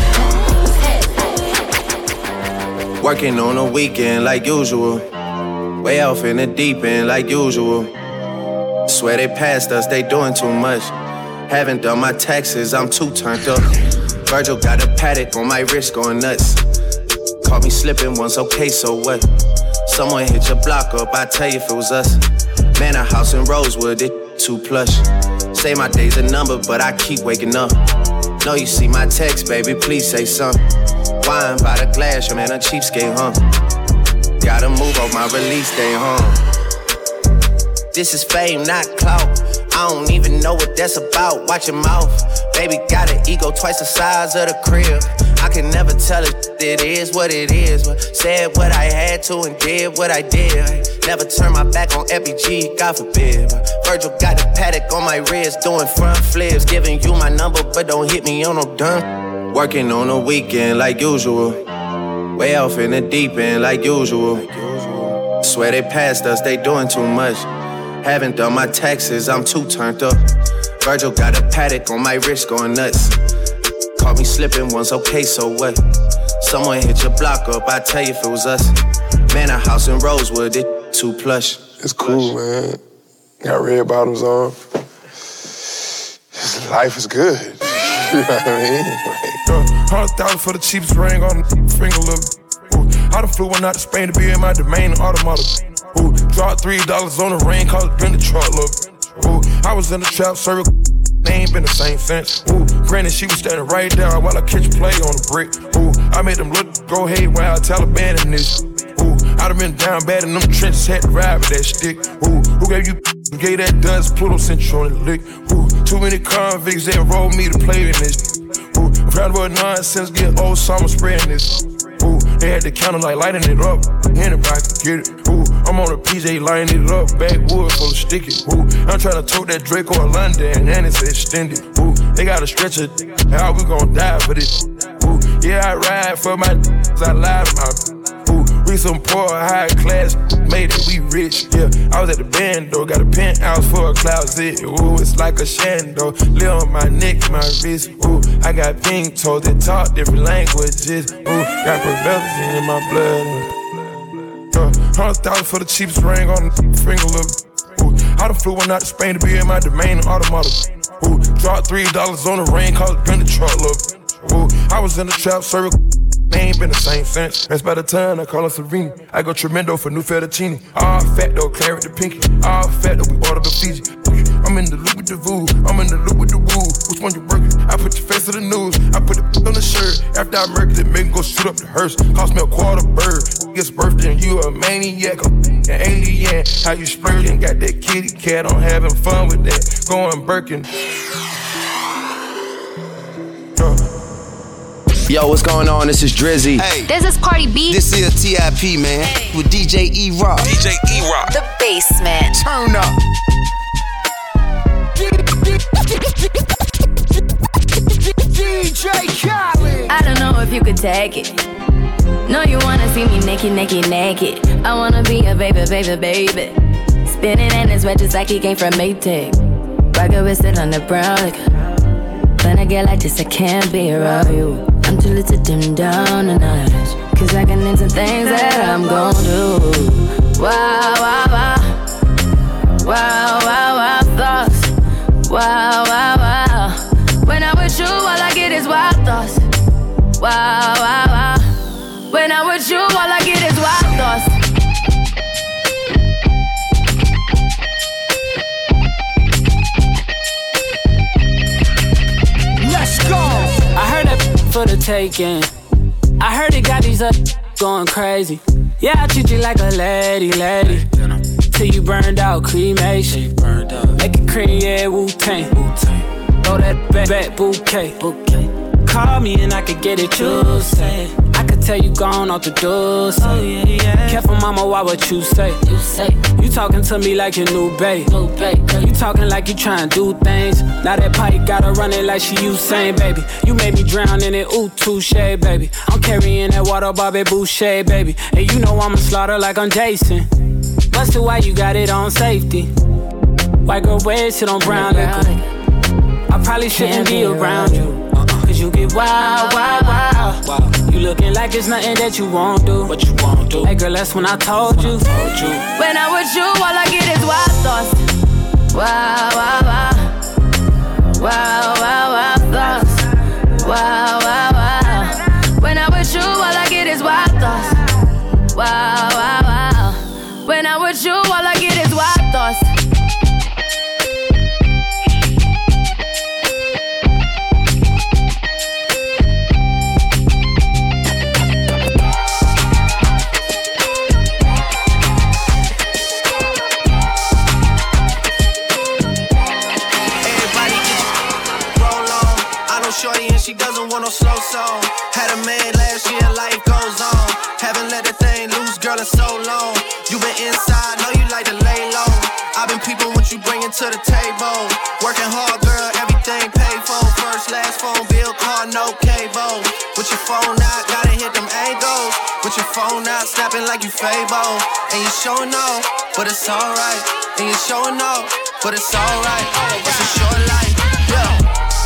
Working on a weekend like usual. Way off in the deep end like usual. Swear they passed us, they doing too much. Haven't done my taxes, I'm too turned up. Virgil got a paddock on my wrist going nuts. Caught me slipping once, okay, so what? Someone hit your block up, I tell you if it was us. Man, a house in Rosewood, it too plush. Say my day's a number, but I keep waking up. Know you see my text, baby, please say something. Wine by the glass, your man a cheapskate, huh? Gotta move off my release day, huh? This is fame, not clout. I don't even know what that's about. Watch your mouth. Baby got an ego twice the size of the crib. I can never tell it, it is what it is. But said what I had to and did what I did. Never turn my back on F B G, God forbid. But Virgil got a paddock on my wrist, doing front flips. Giving you my number, but don't hit me on no done. Working on a weekend like usual. Way off in the deep end like usual. Swear they passed us, they doing too much. Haven't done my taxes, I'm too turned up. Virgil got a paddock on my wrist going nuts. Caught me slipping once, okay, so what? Someone hit your block up, I tell you if it was us. Man, a house in Rosewood, it too plush. It's cool, man. Got red bottoms on. Life is good. You know what I mean? Hundred thousand for the cheapest ring on the finger, look. Ooh, I done flew one out to Spain to be in my domain, automata. Ooh, dropped three dollars on the ring, cause it been the truck, look. Ooh, I was in the trap, serving. They ain't been the same since. Ooh, granted, she was standing right there while I catch play on the brick. Ooh, I made them look, go hey while Taliban in this. Ooh, I done been down bad in them trenches, had to ride with that stick. Ooh, who gave you gave that dust? Pluto sent you on the lick. Ooh, too many convicts that rolled me to play in this. Ooh, I'm proud of what nonsense, get old summer spreading this. Ooh, they had the counter like lighting it up. Anybody can get it. Ooh, I'm on a P J lighting it up. Backwood full of sticky. Ooh, I'm trying to tote that Draco or London and it's extended. Ooh, they got a stretcher. How we gon' die for this? Ooh, yeah, I ride for my I lie to my. Ooh, we some poor high class, made it, we rich. Yeah, I was at the band though, got a penthouse for a closet. Ooh, it's like a shando. Live on my neck, my wrist. Ooh, I got pink toes that talk different languages. Ooh, got professors in my blood. Uh, Hundred thousand for the cheapest ring on the finger, look. Ooh, I done flew one out to Spain to be in my domain, automata. Ooh, dropped three dollars on the ring, cause it been the truck, look. Ooh, I was in the trap, serving. They ain't been the same since. That's by the time I call her Serena. I go tremendo for new fettuccine. All fat though, claret the pinky. All fat though, we order the Fiji. I'm in the loop with the voo. I'm in the loop with the woo. Which one you working? I put your face to the news. I put the on the shirt. After I murk it, make go shoot up the hearse. Cost me a quarter bird. It's birthday and you a maniac. An alien. How you splurging? Got that kitty cat. I'm having fun with that. Going Birkin. Uh. Yo, what's going on? This is Drizzy. Hey. This is Cardi B. This is T I P, man. Hey. With D J E-Rock. D J E-Rock. The Basement. Turn up. D J J Khaled. I don't know if you could take it. No, you wanna see me naked, naked, naked. I wanna be a baby, baby, baby. Spinning in his wet just like he came from Maytag. Rocket with it on the brown like. When I get like this, I can't be around you. I'm too little to dim down the night. Cause I can into things that I'm gon' do. Wow, wow, wow. Wow, wow, wow, thoughts. Wow, wow, wow. When I'm with you, all I get is wild thoughts. Wow, wow, wow. When I'm with you, all I get is wild thoughts. Let's go. I heard that for the taking. I heard it got these up going crazy. Yeah, I treat you like a lady, lady. Till you burned out, cremation. Make it cream, yeah, Wu-Tang. Throw that back, back bouquet. Call me and I could get it, you say. I could tell you gone off the door, say. Oh, yeah, yeah. Careful, mama, why what you say? You say. You talking to me like your new babe. New babe. You talking like you trying to do things. Now that pipe gotta run it like she Usain, baby. You made me drown in it, ooh, touche, baby. I'm carrying that water, Bobby Boucher, baby. And you know I'ma slaughter like I'm Jason. Busted, why you got it on safety? White girl, wear shit on brown liquor. I probably shouldn't be around you. Cause you get wild, wild, wild, wild. You looking like it's nothing that you won't do. What you won't do. Hey girl, that's when I told you. Told you. When I'm with you, all I get is wild thoughts. Wow, wow, wow. Wow, wow, wow thoughts. Wow, wow, wow. When I'm with you, all I get is wild thoughts. Wow, wow, wow. When I'm with you, all I get is wild thoughts. Shorty and she doesn't want no slow song. Had a man last year, life goes on. Haven't let the thing loose, girl, in so long. You been inside, know you like to lay low. I've been peeping what you bringing to the table. Working hard, girl, everything paid for. First, last phone bill, car, no cable. With your phone out, gotta hit them angles. With your phone out, snapping like you Fable. And you showing off, but it's alright. And you showing off, but it's alright. It's a short life, yeah.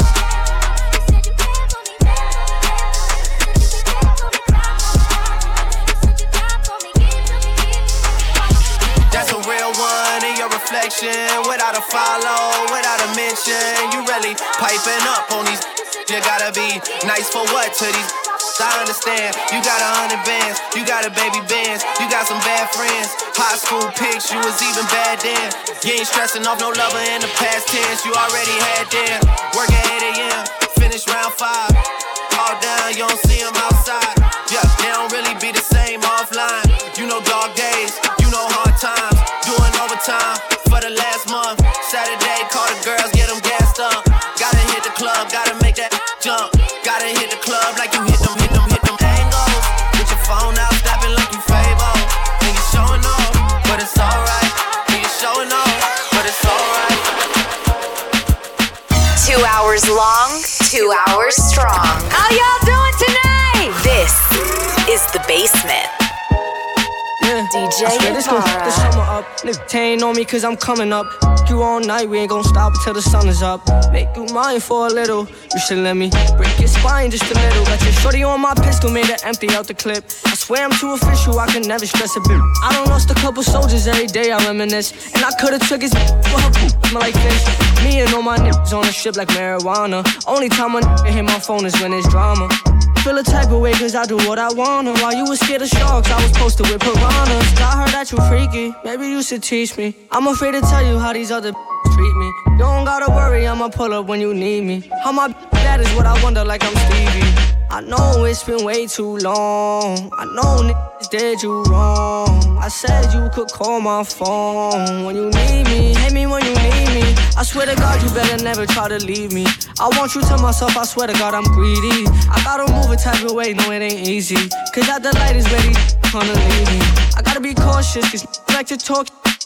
Without a follow, without a mention. You really piping up on these. You gotta be nice for what to these. I understand. You got a hundred bands, you got a baby bands, you got some bad friends. High school pics, you was even bad then. You ain't stressing off no lover in the past tense. You already had them. Work at eight a.m., finish round five. All down, you don't see them outside. Yeah, they don't really be the same offline. You know dog days, you know hard times. Doing overtime. For the last month, Saturday, call the girls, get them gassed up. Gotta hit the club, gotta make that jump. Gotta hit the club like you hit them, hit them, hit them angles. With your phone out, snapping like you Fable. And you showing off, but it's alright. And you showing off, but it's alright. Two hours long, two hours strong. How y'all doing tonight? This is The Basement. D J this gon' fuck the summer up. Nigga, they ain't on me cause I'm coming up. You all night, we ain't gon' stop until the sun is up. Make you mine for a little. You should let me break your spine just a little. Got your shorty on my pistol, made her empty out the clip. I swear I'm too official, I can never stress a bit. I done lost a couple soldiers every day, I reminisce. And I could've took his for her poop, smell like fish. Me and all my niggas on a ship like marijuana. Only time a nigga hit my phone is when it's drama. Feel a type of way cause I do what I wanna. While you was scared of sharks, I was posted with piranhas. I heard that you freaky, maybe you should teach me. I'm afraid to tell you how these other treat me. You don't gotta worry, I'ma pull up when you need me. How my that is what I wonder like I'm Stevie. I know it's been way too long. I know niggas did you wrong. I said you could call my phone when you need me. Hit me when you need me. I swear to God, you better never try to leave me. I want you to myself, I swear to God, I'm greedy. I gotta move a type of way, no, it ain't easy. Cause at the light is ready, gonna leave me. I gotta be cautious, cause like to talk.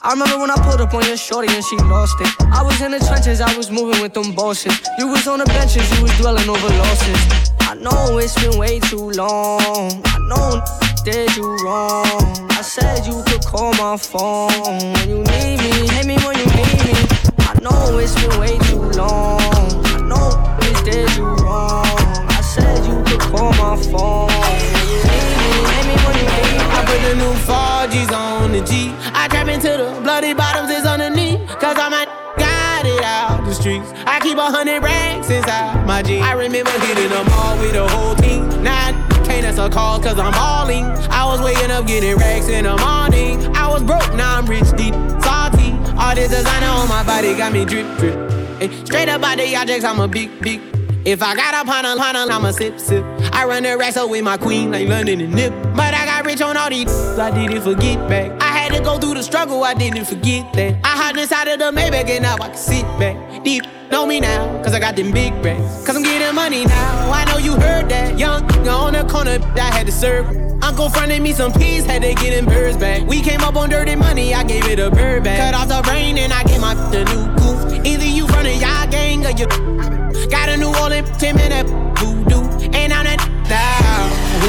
I remember when I pulled up on your shorty and she lost it. I was in the trenches, I was moving with them bosses. You was on the benches, you was dwelling over losses. I know it's been way too long. I know did you wrong. I said you could call my phone when you need me. Hit me when you need me. I know it's been way too long. I know it's did you wrong. I said you could call my phone when you need me. Hit me when you need me. I put the new four G's on the G. I trap into the bloody bottoms is underneath. Cause I might got it out the streets. I keep a hundred racks inside my jeans. I remember hitting them all with the whole team. Now I can't answer calls cause I'm balling. I was waking up getting racks in the morning. I was broke, now I'm rich, deep, salty. All this designer on my body got me drip, drip. Hey, straight up out the objects, I'm a big, big. If I got a pound of Lana, I'm a sip, sip. I run the racks up with my queen like London and Nip. But I got rich on all these, I didn't forget back. I had to go through the struggle, I didn't forget that. I hopped inside of the Maybach and now I can sit back. Deep, know me now, cause I got them big racks. Cause I'm getting money now, I know you heard that. Young, on the corner, I had to serve. Uncle fronted me some peas, had to get them birds back. We came up on dirty money, I gave it a bird back. Cut off the brain and I gave my the new goof. Either you from the y'all gang or you got a New Orleans Tim in that voodoo. And I'm that down.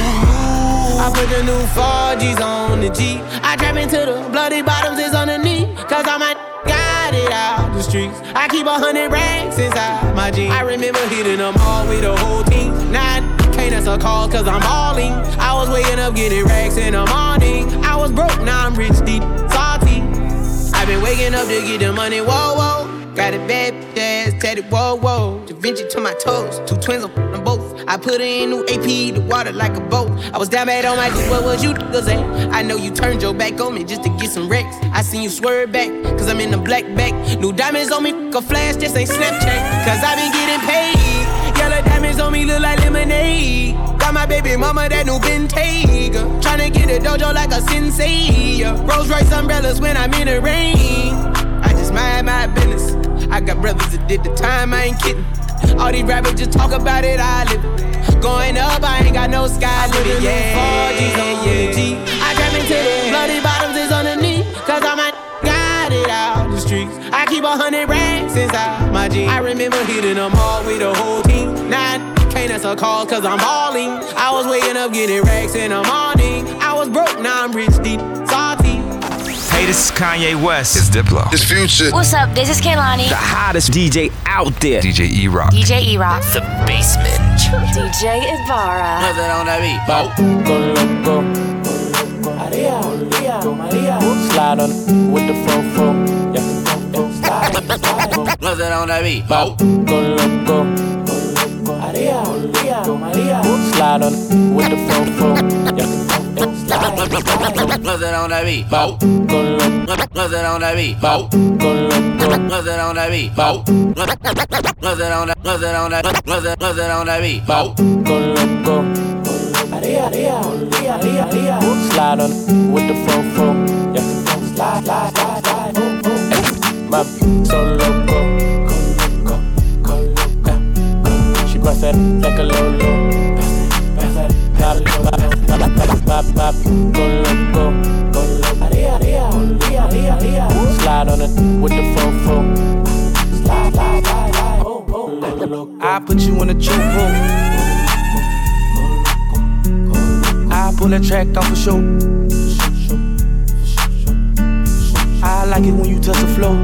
I put the new four G's on the G. I trap into the bloody bottoms is underneath. Cause I might got it out the streets. I keep a hundred racks inside my jeans. I remember hitting them all with the whole team. Now I can't answer calls cause I'm balling. I was waking up getting racks in the morning. I was broke, now I'm rich, deep, salty. I've been waking up to get the money, whoa, whoa. Got a bad ass tatted, whoa, whoa. Da Vinci to my toes, two twins on them both. I put in new A P, the water like a boat. I was down bad on my dick, what was you niggas at? I know you turned your back on me just to get some wrecks. I seen you swerve back, cause I'm in the black back. New diamonds on me, fuck a flash, this ain't Snapchat. Cause I been getting paid. Yellow diamonds on me look like lemonade. Got my baby mama that new Bentayga. Tryna get a dojo like a sensei. Rolls Royce umbrellas when I'm in the rain. I just mind my business. I got brothers that did the time, I ain't kidding. All these rappers just talk about it, I live it. Going up, I ain't got no sky limit. Yeah, four G's on the G. I trap into the bloody bottoms is underneath. Cause I might got it out the streets. I keep a hundred racks inside my jeans. I remember hitting them all with the whole team. Now I can't answer calls cause I'm balling. I was waking up getting racks in the morning. I was broke, now I'm rich, deep, salty. Hey, this is Kanye West. It's Diplo. It's Future. What's up? This is Kehlani. The hottest D J out there. D J E-Rock. D J E-Rock. The Basement. D J Ibarra. Nothing on that beat. Go loco. Maria, Maria, Maria. Slide on with the fofo. Yeah, slide, slide. Nothing on that beat. Go loco. Maria, Maria, Maria. Slide on with the fofo. Yeah. Nothing on that beat. Nothing on that beat. Nothing on that beat. Nothing on that. Nothing on that. Nothing. Nothing on that beat. Slide on with the fofo. Yeah. Slide, slide, slide, slide. My so loco. She bust that like a Lolo. Pop, pop, pop, pop, pop, go loco, go loco. Slide on it with the fofo. Slide, slide, slide, slide. Oh, oh, go loco. I put you in a chokehold. I pull that track off for show. I like it when you touch the floor.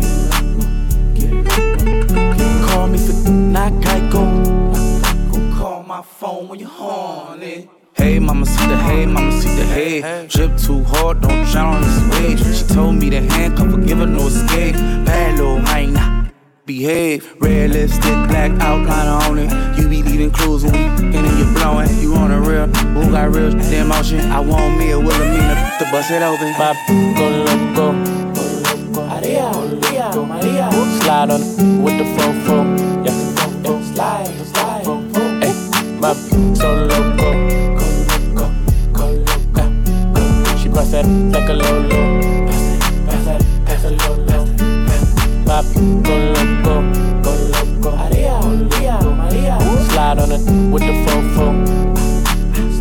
Call me for not Geico. My phone when you're horny. Hey, mama, see the hey, mama, see the hey. Drip too hard, don't drown on this wave. She told me to handcuff her, give her no escape. Bad little hyena, behave. Red lipstick, black outliner on it. You be leaving clues when we f***ing and you blowing. You on a real, who got real damn motion? I want me a Wilhelmina to bust it open. Pop, go loco. Maria, Maria, Maria. Slide on with the fofo. Yeah, slide, slide. So loco, go loco. She bust that like a Lolo. Pass that, pass a Lolo. Pop, go loco, go loco. Maria, Maria, Maria. Slide on it with the fofo.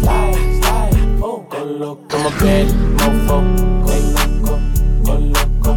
Slide, slide, oh, go loco. I'm a bad mofo. Go loco, go loco.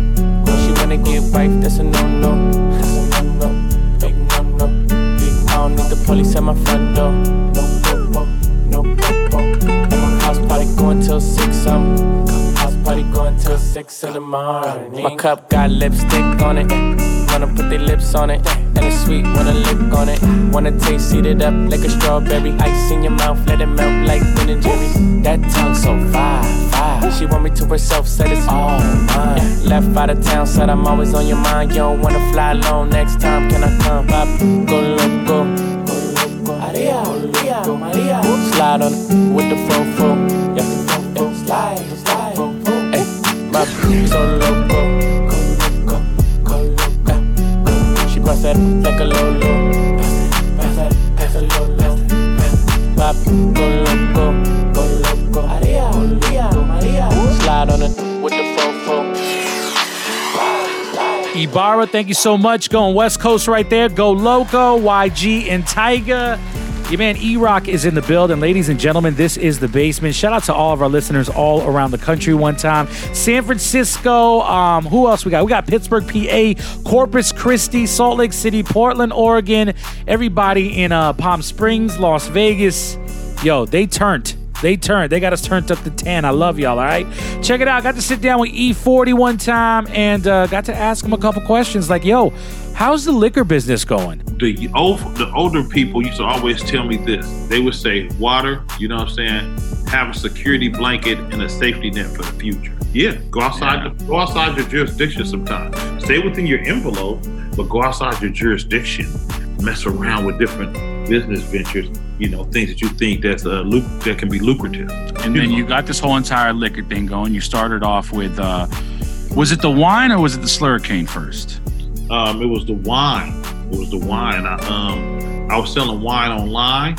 your wife, that's a no-no. That's a no-no, big no-no. I don't need the police at my front door. No popo, no popo. And my house party going till six, um. House party going till six in the morning. My cup got lipstick on it. Wanna put their lips on it. And it's sweet, wanna lick on it. Wanna taste, eat it up like a strawberry. Ice in your mouth, let it melt like Ben and Jerry. That tongue so fire, fire. She want me to herself, said it's all mine. Left out of town, said I'm always on your mind. You don't wanna fly alone, next time can I come up? Go loco, go loco. Maria, Maria, Maria. Slide on it with the fofo. Yeah, yeah, slide, slide. Hey, my so loco. Go loco, go loco. She bust that like a lolo. Pass that, pass a lolo. Pop, go loco, go loco. Maria, Maria, Maria. Slide on it with the fofo. Ibarra, thank you so much. Going West Coast right there. Go Loco, Y G, and Tyga. Your man E-Rock is in the building. Ladies and gentlemen, this is The Basement. Shout out to all of our listeners all around the country one time. San Francisco. Um, who else we got? We got Pittsburgh, P A, Corpus Christi, Salt Lake City, Portland, Oregon. Everybody in uh, Palm Springs, Las Vegas. Yo, they turned. They turned. They got us turned up to ten. I love y'all, all right? Check it out. Got to sit down with E forty one time and uh, got to ask him a couple questions like, yo, how's the liquor business going? The old, the older people used to always tell me this. They would say, water, you know what I'm saying? Have a security blanket and a safety net for the future. Yeah, go outside, yeah. The, go outside your jurisdiction sometimes. Stay within your envelope, but go outside your jurisdiction. Mess around with different business ventures, you know, things that you think that's uh, luc- that can be lucrative. And you then know. You got this whole entire liquor thing going. You started off with, uh, was it the wine or was it the Slurricane first? Um, it was the wine. It was the wine. I, um, I was selling wine online.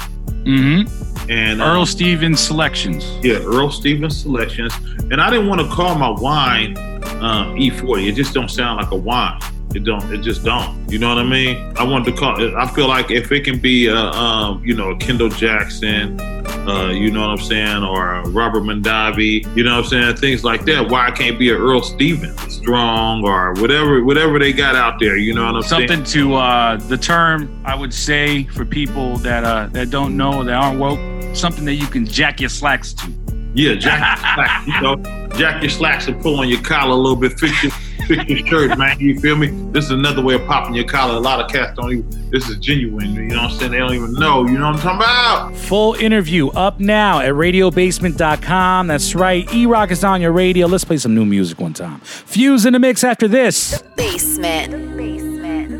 Mm-hmm. And Earl um, Stevens Selections. Yeah, Earl Stevens Selections. And I didn't want to call my wine um, E forty. It just don't sound like a wine. It don't. It just don't. You know what I mean? I wanted to call it. I feel like if it can be, a, um, you know, a Kendall Jackson, uh, you know what I'm saying, or a Robert Mondavi, you know what I'm saying, things like that. Why it can't be a Earl Stevens Strong or whatever, whatever they got out there. You know what I'm Something saying? Something to uh, the term I would say for people that uh, that don't know, that aren't woke. Something that you can jack your slacks to. Yeah, jack your slacks. You know, jack your slacks and pull on your collar a little bit. Fix your fix your shirt, man. You feel me? This is another way of popping your collar. A lot of cats don't even, this is genuine. You know what I'm saying? They don't even know. You know what I'm talking about? Full interview up now at radio basement dot com. That's right. E-Rock is on your radio. Let's play some new music one time. Fuse in the mix after this. The Basement. The Basement.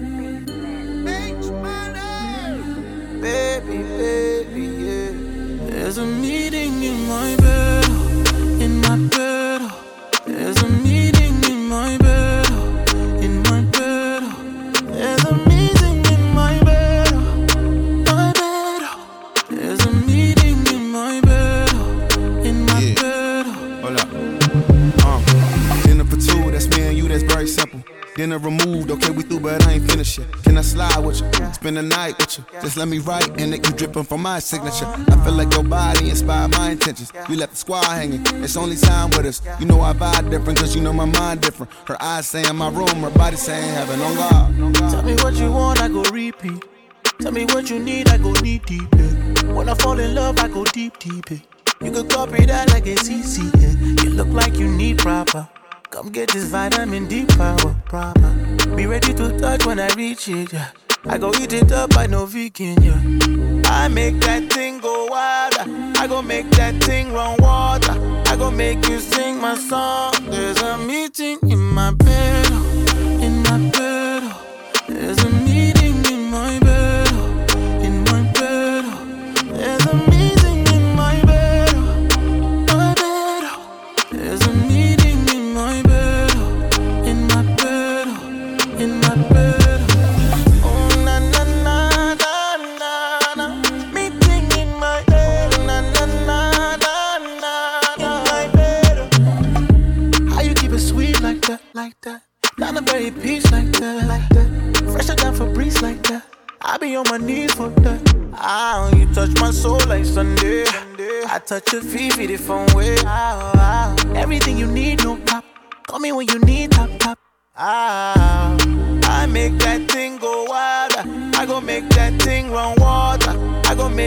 Baby, baby, yeah. There's a meeting in my bed, in my bed. There's a meeting in my bed, in my bed. There's a meeting in my bed, my bed. There's a meeting in my bed, in my yeah. bed. Hold up. Um, dinner for two, that's me and you, that's very simple. Dinner removed, okay, we through, but I ain't finished yet. Can I slide with you? Spend the night with you. Just let me write, and it you dripping from my signature. I feel like your body inspired my intentions. You left the squad hanging, it's only time with us. You know I vibe different, cause you know my mind different. Her eyes saying my room, her body saying heaven on God. Tell me what you want, I go repeat. Tell me what you need, I go deep, deep. Yeah. When I fall in love, I go deep, deep. Yeah. You could copy that like it's easy. Yeah. You look like you need proper. Come get this vitamin D power, proper. Be ready to touch when I reach it, yeah. I go eat it up, I know vegan, yeah. I make that thing go wild. I go make that thing run water. I go make you sing my song. There's a meeting in my bed, in my bed. There's a meeting in my bed, in my bed. There's a meeting in my bed, my bed. There's a meeting in my bed, in my bed, in my bed. Oh na na na na na na. Meeting in my bed, na na na na na na. My bed. How you keep it sweet like that, like that? Down the very peace like that, like that. Fresher than Febreze like that. I be on my knees for that. Ah, you touch my soul like Sunday. I touch your feet, feet it from way. Ah, ah. Everything you need, no pop. Call me when you need top, top. Ah.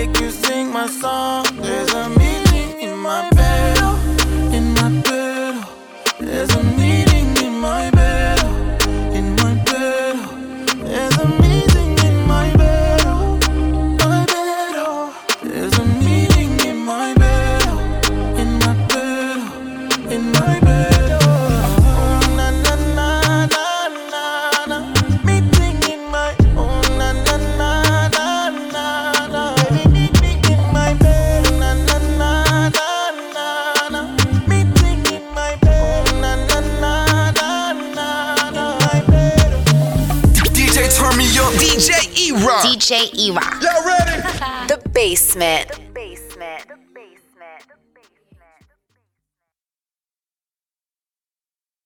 make you sing my song. There's a meeting in my bed, in my bed. There's a meeting in my bed, in my bed. There's a meeting in my bed, my bed. There's a meeting in my bed, in my bed, in my bed. Oh, na na na na na na. Meeting in my, oh na na na na na na. Meeting in my bed, na na na na na na. Meeting in my bed, na na na na na na. My bed. D J, turn me up. D J E-Rock. D J E-Rock. Y'all ready? The Basement.